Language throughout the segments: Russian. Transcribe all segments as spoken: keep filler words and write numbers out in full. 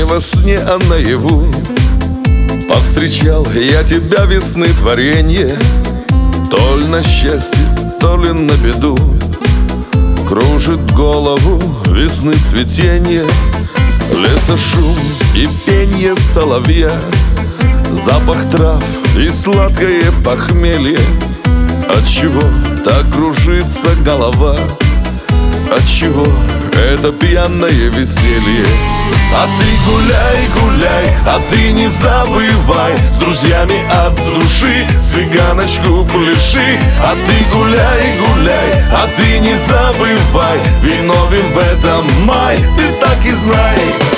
Не во сне, а наяву повстречал я тебя, весны творенье. То ли на счастье, то ли на беду кружит голову весны цветенье. Леса шум и пенье соловья, запах трав и сладкое похмелье. Отчего так кружится голова? Отчего это пьяное веселье? А ты гуляй, гуляй, а ты не забывай, с друзьями от души цыганочку пляши. А ты гуляй, гуляй, а ты не забывай, виновен в этом май, ты так и знай.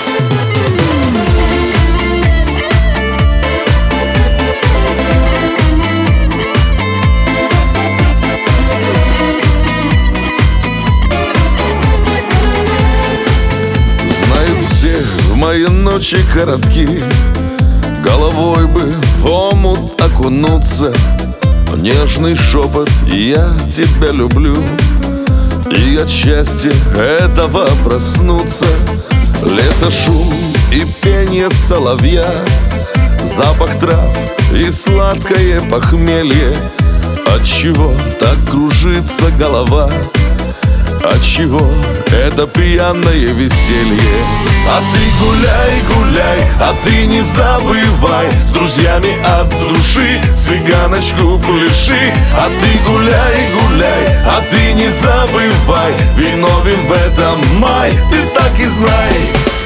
В мои ночи коротки, головой бы в омут окунуться. Нежный шепот «я тебя люблю», и от счастья этого проснуться. Леса шум и пенье соловья, запах трав и сладкое похмелье. Отчего так кружится голова? Отчего это пьяное веселье? А ты гуляй, гуляй, а ты не забывай, с друзьями от души цыганочку пляши. А ты гуляй, гуляй, а ты не забывай, виновен в этом май, ты так и знай.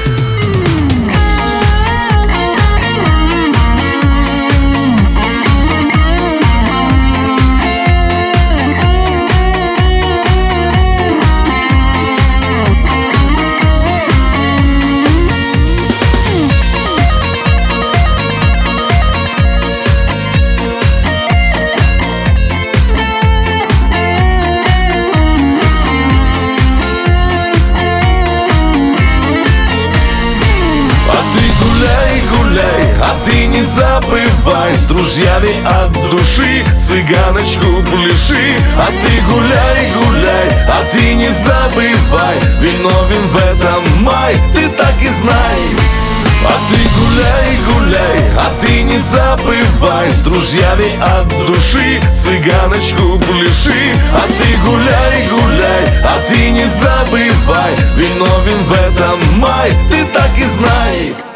А ты не забывай, с друзьями от души цыганочку пляши. А ты гуляй, гуляй, а ты не забывай, виновен в этом май, ты так и знай. А ты гуляй, гуляй, а ты не забывай, с друзьями от души цыганочку пляши. А ты гуляй, гуляй, а ты не забывай, виновен в этом май, ты так и знай.